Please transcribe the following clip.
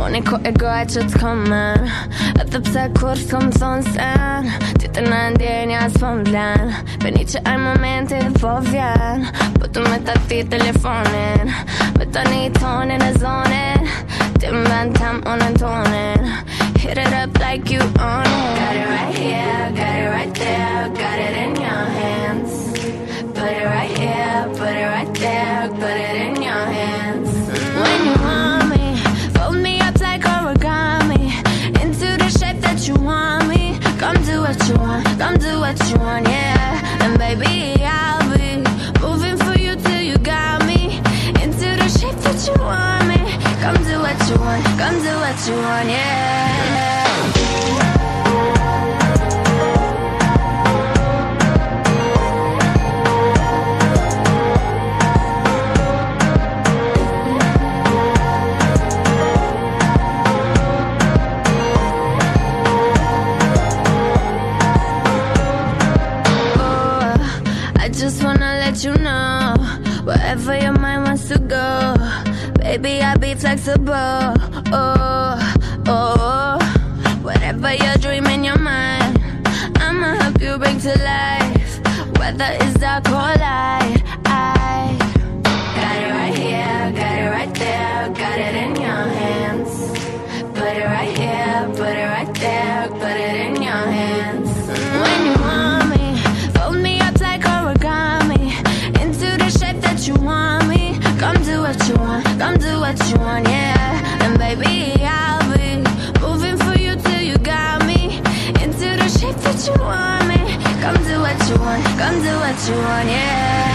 Unë ko e goja që t'komen Edhe pse kur s'kom thonë sen Ty të në ndjenja s'po m'vlen Beni që aj momenti dhe po vjen Po tu me t'ati telefonin Me tani tonin e zonin Ti m'ben tem unë në tonin Hit it up like you own it Got it right here, got it right there Got it in your hands Put it right here, put it right there Put it in your hands When you want me fold me up like origami Into the shape that you want me Come do what you want, come do what you want, yeah And baby, I'll be moving for you till you got me Into the shape that you want me Come do what you want, come do what you want, yeah Just wanna let you know Wherever your mind wants to go Baby, I'll be flexible Whatever your dream in your mind I'ma help you bring to life Whether it's dark or light I got it right here, got it right there Got it in your hands Put it right here, put it right there Put it in your hands When you want me fold me up like origami Into the shape that you want me Come do what you want, come do what you want, yeah And baby, I'll be moving for you till you got me Into the shape that you want me Come do what you want, come do what you want, yeah